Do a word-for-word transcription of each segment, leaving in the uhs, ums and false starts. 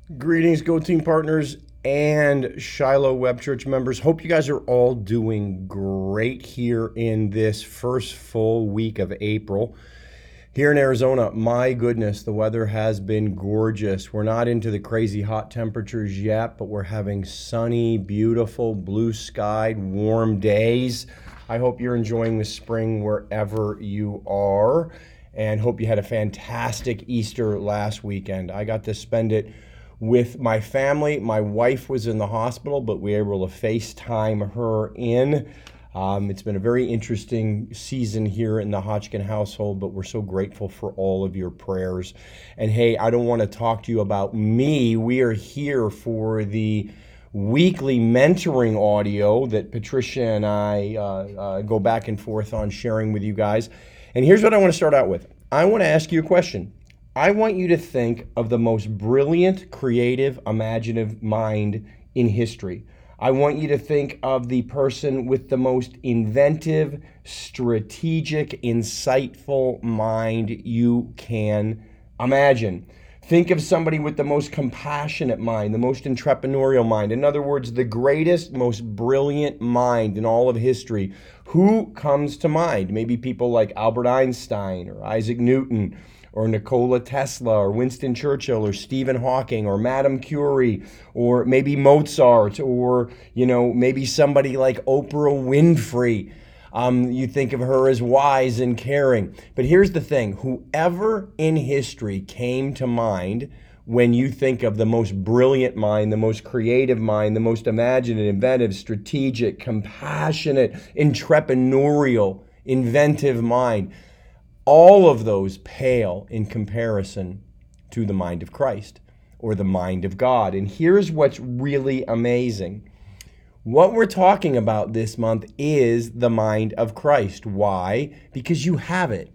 Greetings, Go Team partners and Shiloh Web Church members. Hope you guys are all doing great here in this first full week of April. Here in Arizona, my goodness, the weather has been gorgeous. We're not into the crazy hot temperatures yet, but we're having sunny, beautiful, blue-skied, warm days. I hope you're enjoying the spring wherever you are, and hope you had a fantastic Easter last weekend. I got to spend it with my family. My wife was in the hospital, but we were able to FaceTime her in. Um, it's been a very interesting season here in the Hodgkin household, but we're so grateful for all of your prayers. And hey, I don't want to talk to you about me. We are here for the weekly mentoring audio that Patricia and I uh, uh, go back and forth on sharing with you guys. And here's what I want to start out with. I want to ask you a question. I want you to think of the most brilliant, creative, imaginative mind in history. I want you to think of the person with the most inventive, strategic, insightful mind you can imagine. Think of somebody with the most compassionate mind, the most entrepreneurial mind. In other words, the greatest, most brilliant mind in all of history. Who comes to mind? Maybe people like Albert Einstein or Isaac Newton, or Nikola Tesla, or Winston Churchill, or Stephen Hawking, or Madame Curie, or maybe Mozart, or, you know, maybe somebody like Oprah Winfrey. Um, you think of her as wise and caring. But here's the thing, whoever in history came to mind when you think of the most brilliant mind, the most creative mind, the most imaginative, inventive, strategic, compassionate, entrepreneurial, inventive mind, all of those pale in comparison to the mind of Christ or the mind of God. And here's what's really amazing. What we're talking about this month is the mind of Christ. Why? Because you have it.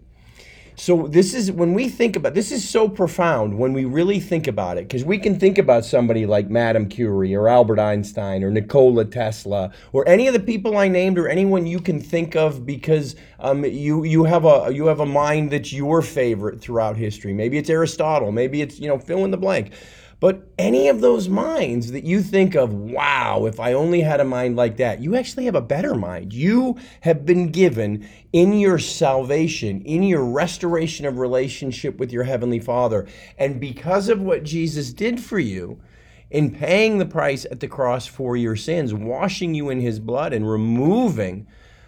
So this is, when we think about, this is so profound when we really think about it, because we can think about somebody like Madame Curie or Albert Einstein or Nikola Tesla or any of the people I named or anyone you can think of, because um, you you have a you have a mind that's your favorite throughout history. Maybe it's Aristotle, maybe it's, you know, fill in the blank. But any of those minds that you think of, wow, if I only had a mind like that, you actually have a better mind. You have been given in your salvation, in your restoration of relationship with your Heavenly Father. And because of what Jesus did for you, in paying the price at the cross for your sins, washing you in His blood and removing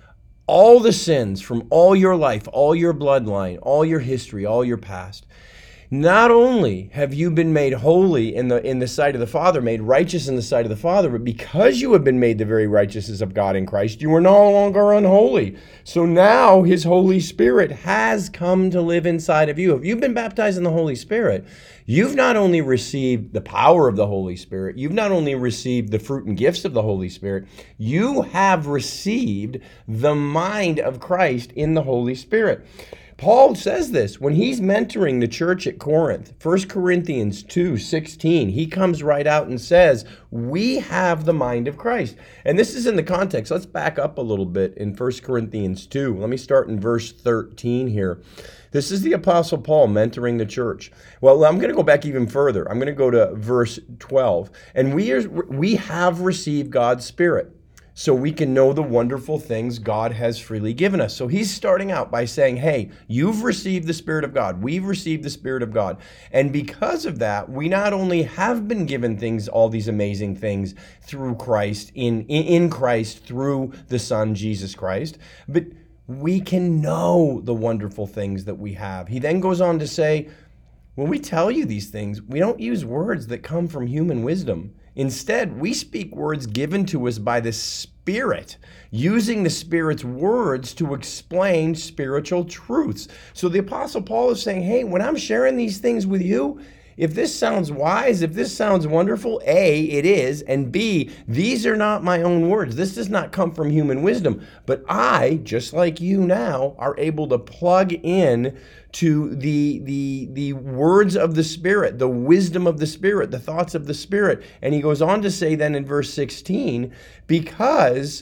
all the sins from all your life, all your bloodline, all your history, all your past, not only have you been made holy in the in the sight of the Father, made righteous in the sight of the Father, but because you have been made the very righteousness of God in Christ, you are no longer unholy. So now His Holy Spirit has come to live inside of you. If you've been baptized in the Holy Spirit, you've not only received the power of the Holy Spirit, you've not only received the fruit and gifts of the Holy Spirit, you have received the mind of Christ in the Holy Spirit. Paul says this when he's mentoring the church at Corinth, First Corinthians two sixteen. He comes right out and says, we have the mind of Christ. And this is in the context. Let's back up a little bit in First Corinthians two. Let me start in verse thirteen here. This is the Apostle Paul mentoring the church. Well, I'm going to go back even further. I'm going to go to verse twelve. And we are, we have received God's Spirit, so we can know the wonderful things God has freely given us. So he's starting out by saying, hey, you've received the Spirit of God. We've received the Spirit of God. And because of that, we not only have been given things, all these amazing things through Christ, in, in Christ, through the Son, Jesus Christ, but we can know the wonderful things that we have. He then goes on to say, when we tell you these things, we don't use words that come from human wisdom. Instead, we speak words given to us by the Spirit, using the Spirit's words to explain spiritual truths. So the Apostle Paul is saying, hey, when I'm sharing these things with you, if this sounds wise, if this sounds wonderful, A, it is, and B, these are not my own words. This does not come from human wisdom. But I, just like you now, are able to plug in to the, the, the words of the Spirit, the wisdom of the Spirit, the thoughts of the Spirit. And he goes on to say then in verse sixteen, because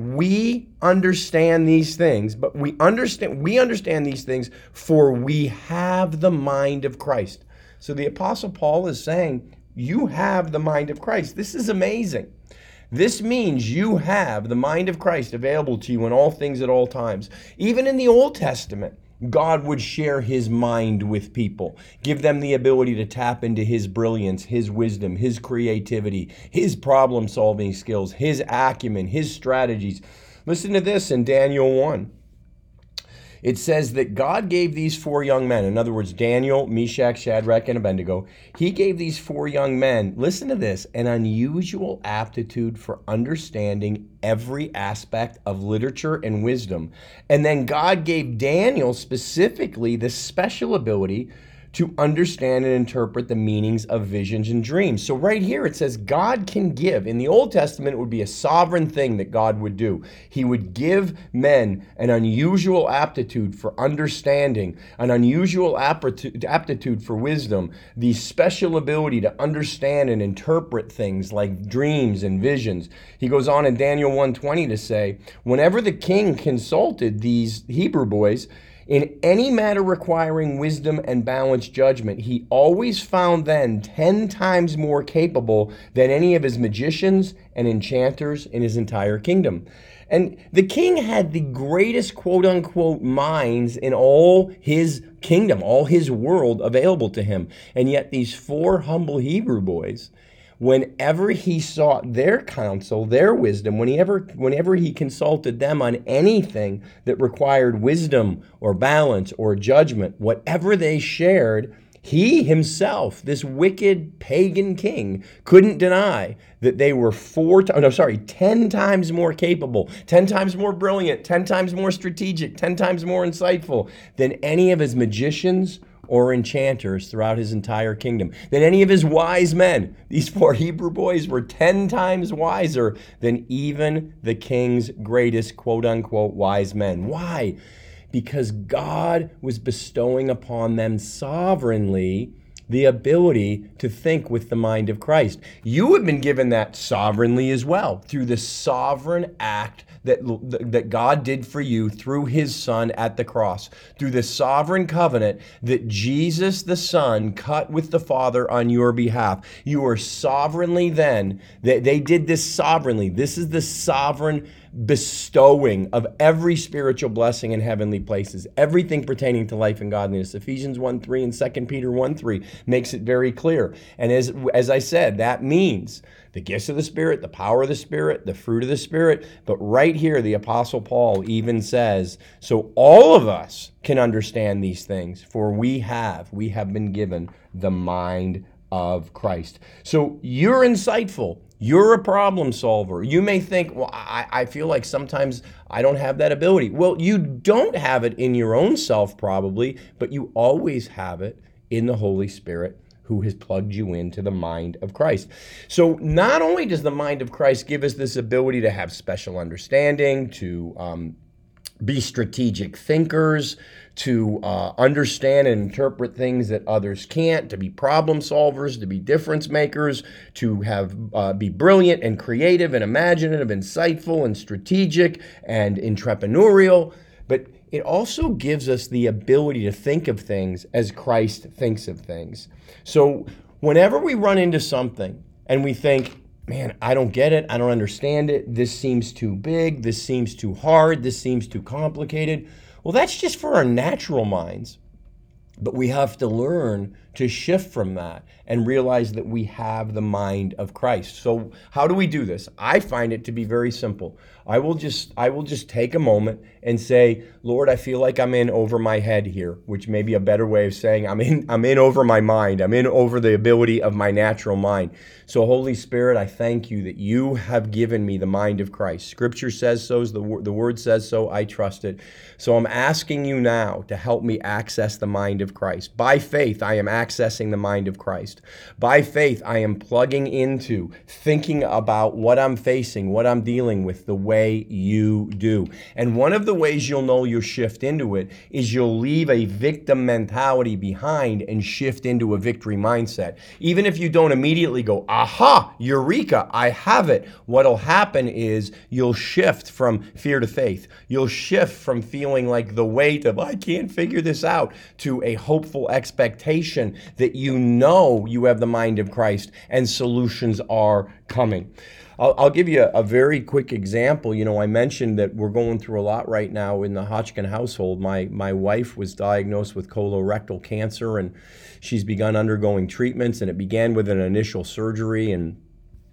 we understand these things, but we understand, we understand these things, for we have the mind of Christ. So the Apostle Paul is saying, you have the mind of Christ. This is amazing. This means you have the mind of Christ available to you in all things at all times. Even in the Old Testament, God would share his mind with people, give them the ability to tap into his brilliance, his wisdom, his creativity, his problem-solving skills, his acumen, his strategies. Listen to this in Daniel one. It says that God gave these four young men, in other words, Daniel, Meshach, Shadrach, and Abednego, he gave these four young men, listen to this, an unusual aptitude for understanding every aspect of literature and wisdom. And then God gave Daniel specifically the special ability to understand and interpret the meanings of visions and dreams. So right here it says God can give. In the Old Testament, it would be a sovereign thing that God would do. He would give men an unusual aptitude for understanding, an unusual aptitude for wisdom, the special ability to understand and interpret things like dreams and visions. He goes on in Daniel one twenty to say, whenever the king consulted these Hebrew boys, in any matter requiring wisdom and balanced judgment, he always found them ten times more capable than any of his magicians and enchanters in his entire kingdom. And the king had the greatest quote-unquote minds in all his kingdom, all his world available to him. And yet these four humble Hebrew boys, whenever he sought their counsel, their wisdom, whenever, whenever he consulted them on anything that required wisdom or balance or judgment, whatever they shared, he himself, this wicked pagan king, couldn't deny that they were four, oh, no, sorry, ten times more capable, ten times more brilliant, ten times more strategic, ten times more insightful than any of his magicians or enchanters throughout his entire kingdom, than any of his wise men. These four Hebrew boys were ten times wiser than even the king's greatest quote-unquote wise men. Why? Because God was bestowing upon them sovereignly the ability to think with the mind of Christ. You have been given that sovereignly as well through the sovereign act that, that God did for you through his Son at the cross, through the sovereign covenant that Jesus the Son cut with the Father on your behalf. You are sovereignly then, they, they did this sovereignly. This is the sovereign bestowing of every spiritual blessing in heavenly places, everything pertaining to life and godliness. Ephesians one three and Second Peter one three makes it very clear. And as, as I said, that means the gifts of the Spirit, the power of the Spirit, the fruit of the Spirit. But right here, the Apostle Paul even says, so all of us can understand these things, for we have, we have been given the mind of Christ. So you're insightful. You're a problem solver. You may think, well, I, I feel like sometimes I don't have that ability. Well, you don't have it in your own self probably, but you always have it in the Holy Spirit who has plugged you into the mind of Christ. So not only does the mind of Christ give us this ability to have special understanding, to um, be strategic thinkers, to uh, understand and interpret things that others can't, to be problem solvers, to be difference makers, to have uh, be brilliant and creative and imaginative, insightful and strategic and entrepreneurial. But it also gives us the ability to think of things as Christ thinks of things. So whenever we run into something and we think, man, I don't get it, I don't understand it, this seems too big, this seems too hard, this seems too complicated, well, that's just for our natural minds. But we have to learn to shift from that and realize that we have the mind of Christ. So how do we do this? I find it to be very simple. I will just I will just take a moment and say, Lord, I feel like I'm in over my head here, which may be a better way of saying I'm in I'm in over my mind. I'm in over the ability of my natural mind. So Holy Spirit, I thank you that you have given me the mind of Christ. Scripture says so, the, the word says so, I trust it. So I'm asking you now to help me access the mind of Christ. By faith, I am accessing the mind of Christ. By faith, I am plugging into, thinking about what I'm facing, what I'm dealing with, the way you do. And one of the ways you'll know you'll shift into it is you'll leave a victim mentality behind and shift into a victory mindset. Even if you don't immediately go, aha, eureka, I have it. What'll happen is you'll shift from fear to faith. You'll shift from feeling like the weight of, I can't figure this out, to a hopeful expectation confident that you know you have the mind of Christ and solutions are coming. I'll, I'll give you a, a very quick example. You know, I mentioned that we're going through a lot right now in the Hodgkin household. My, my wife was diagnosed with colorectal cancer, and she's begun undergoing treatments, and it began with an initial surgery. And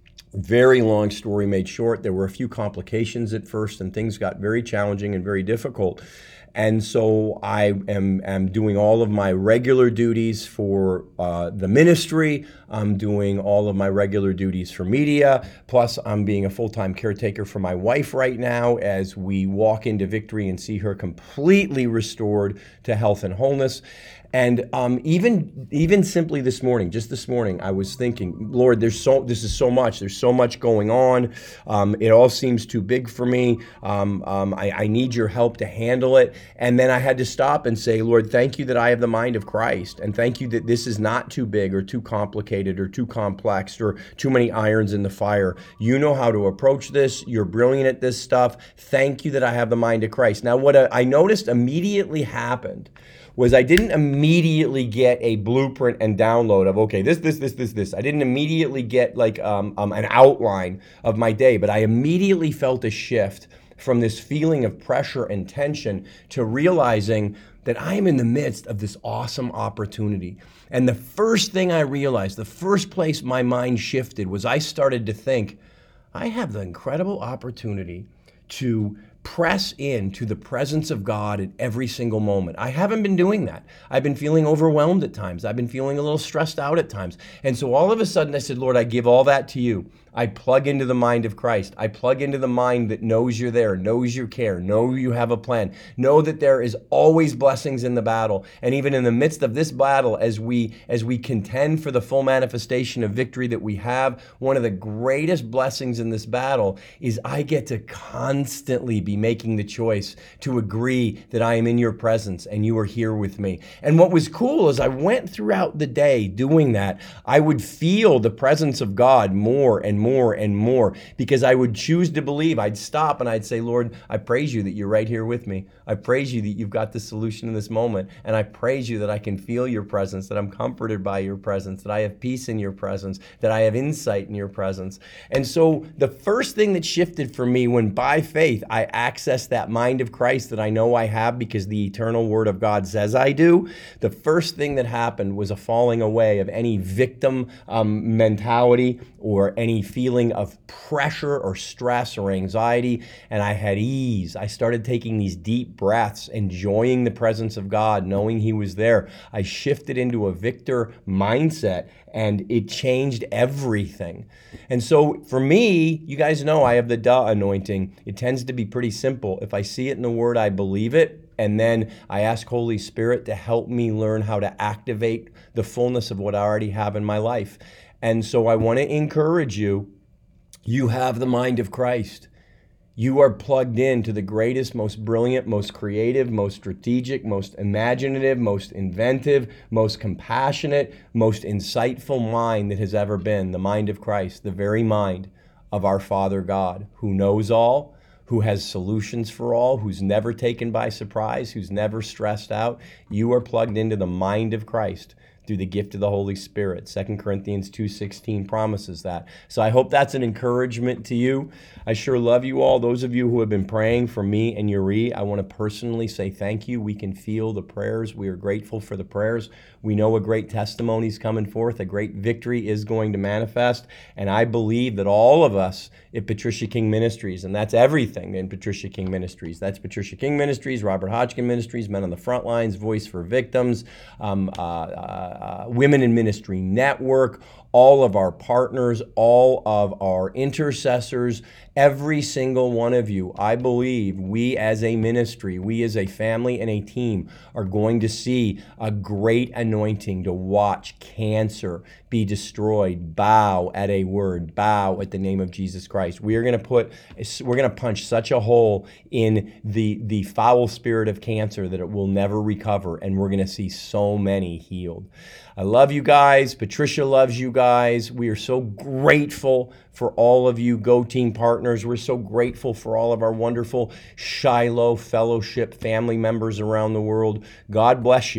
very long story made short, there were a few complications at first, and things got very challenging and very difficult. And so I am, am doing all of my regular duties for uh, the ministry. I'm doing all of my regular duties for media. Plus, I'm being a full-time caretaker for my wife right now as we walk into victory and see her completely restored to health and wholeness. And um, even even simply this morning, just this morning, I was thinking, Lord, there's so this is so much. There's so much going on. Um, it all seems too big for me. Um, um, I, I need your help to handle it. And then I had to stop and say, Lord, thank you that I have the mind of Christ, and thank you that this is not too big or too complicated or too complex or too many irons in the fire. You know how to approach this. You're brilliant at this stuff. Thank you that I have the mind of Christ. Now, what I noticed immediately happened was I didn't immediately get a blueprint and download of, okay, this, this, this, this, this. I didn't immediately get like um, um, an outline of my day, but I immediately felt a shift from this feeling of pressure and tension to realizing that I am in the midst of this awesome opportunity. And the first thing I realized, the first place my mind shifted was I started to think, I have the incredible opportunity to press into the presence of God at every single moment. I haven't been doing that. I've been feeling overwhelmed at times. I've been feeling a little stressed out at times. And so all of a sudden I said, Lord, I give all that to you. I plug into the mind of Christ. I plug into the mind that knows you're there, knows you care, know you have a plan, know that there is always blessings in the battle. And even in the midst of this battle, as we as we contend for the full manifestation of victory that we have, one of the greatest blessings in this battle is I get to constantly be making the choice to agree that I am in your presence and you are here with me. And what was cool is I went throughout the day doing that. I would feel the presence of God more and more more and more, because I would choose to believe. I'd stop and I'd say, Lord, I praise you that you're right here with me. I praise you that you've got the solution in this moment. And I praise you that I can feel your presence, that I'm comforted by your presence, that I have peace in your presence, that I have insight in your presence. And so the first thing that shifted for me when by faith I accessed that mind of Christ that I know I have because the eternal word of God says I do, the first thing that happened was a falling away of any victim um, mentality or any feeling of pressure or stress or anxiety, and I had ease. I started taking these deep breaths, enjoying the presence of God, knowing he was there. I shifted into a victor mindset, and it changed everything. And so for me, you guys know I have the duh anointing. It tends to be pretty simple. If I see it in the word, I believe it. And then I ask Holy Spirit to help me learn how to activate the fullness of what I already have in my life. And so I want to encourage you, you have the mind of Christ. You are plugged in to the greatest, most brilliant, most creative, most strategic, most imaginative, most inventive, most compassionate, most insightful mind that has ever been, the mind of Christ, the very mind of our Father God, who knows all, who has solutions for all, who's never taken by surprise, who's never stressed out. You are plugged into the mind of Christ through the gift of the Holy Spirit. Second Corinthians two sixteen promises that. So I hope that's an encouragement to you. I sure love you all. Those of you who have been praying for me and Yuri, I want to personally say thank you. We can feel the prayers. We are grateful for the prayers. We know a great testimony is coming forth. A great victory is going to manifest. And I believe that all of us at Patricia King Ministries, and that's everything in Patricia King Ministries. That's Patricia King Ministries, Robert Hodgkin Ministries, Men on the Front Lines, Voice for Victims, um, uh, uh, Uh, Women in Ministry Network, all of our partners, all of our intercessors, every single one of you. I believe we as a ministry, we as a family and a team are going to see a great anointing to watch cancer be destroyed, bow at a word, bow at the name of Jesus Christ. We are going to put, we're going to punch such a hole in the, the foul spirit of cancer that it will never recover, and we're going to see so many healed. I love you guys. Patricia loves you guys. We are so grateful for all of you Go Team partners. We're so grateful for all of our wonderful Shiloh Fellowship family members around the world. God bless you,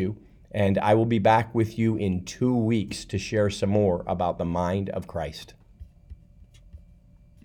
And I will be back with you in two weeks to share some more about the mind of Christ.